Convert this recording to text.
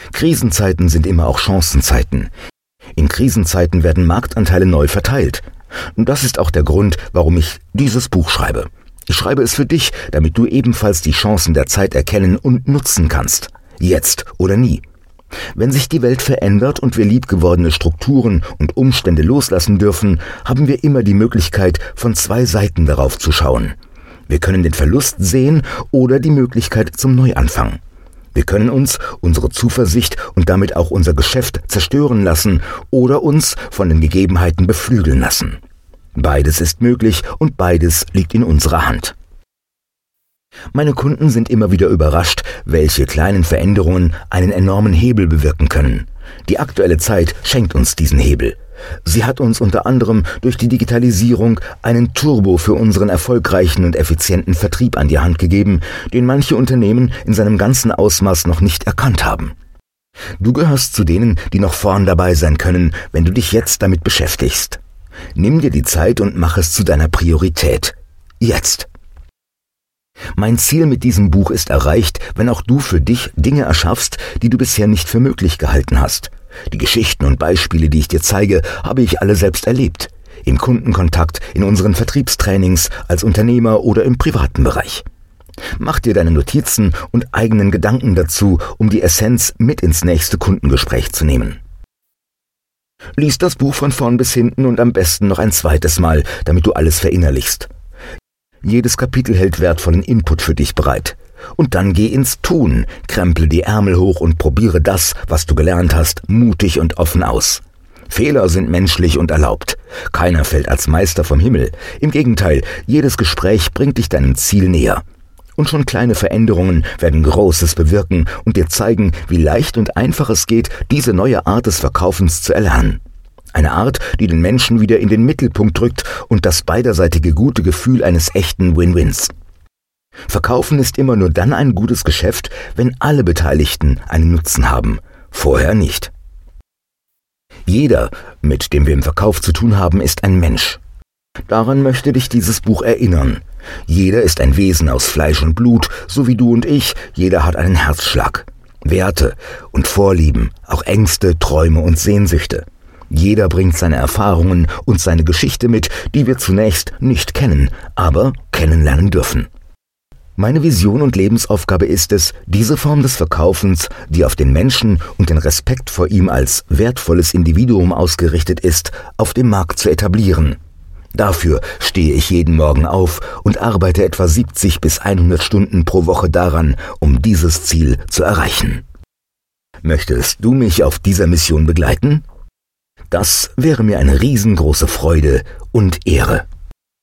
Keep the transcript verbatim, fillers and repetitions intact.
Krisenzeiten sind immer auch Chancenzeiten. In Krisenzeiten werden Marktanteile neu verteilt. Und das ist auch der Grund, warum ich dieses Buch schreibe. Ich schreibe es für dich, damit du ebenfalls die Chancen der Zeit erkennen und nutzen kannst. Jetzt oder nie. Wenn sich die Welt verändert und wir liebgewordene Strukturen und Umstände loslassen dürfen, haben wir immer die Möglichkeit, von zwei Seiten darauf zu schauen. Wir können den Verlust sehen oder die Möglichkeit zum Neuanfang. Wir können uns unsere Zuversicht und damit auch unser Geschäft zerstören lassen oder uns von den Gegebenheiten beflügeln lassen. Beides ist möglich und beides liegt in unserer Hand. Meine Kunden sind immer wieder überrascht, welche kleinen Veränderungen einen enormen Hebel bewirken können. Die aktuelle Zeit schenkt uns diesen Hebel. Sie hat uns unter anderem durch die Digitalisierung einen Turbo für unseren erfolgreichen und effizienten Vertrieb an die Hand gegeben, den manche Unternehmen in seinem ganzen Ausmaß noch nicht erkannt haben. Du gehörst zu denen, die noch vorn dabei sein können, wenn du dich jetzt damit beschäftigst. Nimm dir die Zeit und mach es zu deiner Priorität. Jetzt. Mein Ziel mit diesem Buch ist erreicht, wenn auch du für dich Dinge erschaffst, die du bisher nicht für möglich gehalten hast. Die Geschichten und Beispiele, die ich dir zeige, habe ich alle selbst erlebt. Im Kundenkontakt, in unseren Vertriebstrainings, als Unternehmer oder im privaten Bereich. Mach dir deine Notizen und eigenen Gedanken dazu, um die Essenz mit ins nächste Kundengespräch zu nehmen. Lies das Buch von vorn bis hinten und am besten noch ein zweites Mal, damit du alles verinnerlichst. Jedes Kapitel hält wertvollen Input für dich bereit. Und dann geh ins Tun, kremple die Ärmel hoch und probiere das, was du gelernt hast, mutig und offen aus. Fehler sind menschlich und erlaubt. Keiner fällt als Meister vom Himmel. Im Gegenteil, jedes Gespräch bringt dich deinem Ziel näher. Und schon kleine Veränderungen werden Großes bewirken und dir zeigen, wie leicht und einfach es geht, diese neue Art des Verkaufens zu erlernen. Eine Art, die den Menschen wieder in den Mittelpunkt drückt und das beiderseitige gute Gefühl eines echten Win-Wins. Verkaufen ist immer nur dann ein gutes Geschäft, wenn alle Beteiligten einen Nutzen haben, vorher nicht. Jeder, mit dem wir im Verkauf zu tun haben, ist ein Mensch. Daran möchte dich dieses Buch erinnern. Jeder ist ein Wesen aus Fleisch und Blut, so wie du und ich, jeder hat einen Herzschlag, Werte und Vorlieben, auch Ängste, Träume und Sehnsüchte. Jeder bringt seine Erfahrungen und seine Geschichte mit, die wir zunächst nicht kennen, aber kennenlernen dürfen. Meine Vision und Lebensaufgabe ist es, diese Form des Verkaufens, die auf den Menschen und den Respekt vor ihm als wertvolles Individuum ausgerichtet ist, auf dem Markt zu etablieren. Dafür stehe ich jeden Morgen auf und arbeite etwa siebzig bis hundert Stunden pro Woche daran, um dieses Ziel zu erreichen. Möchtest du mich auf dieser Mission begleiten? Das wäre mir eine riesengroße Freude und Ehre.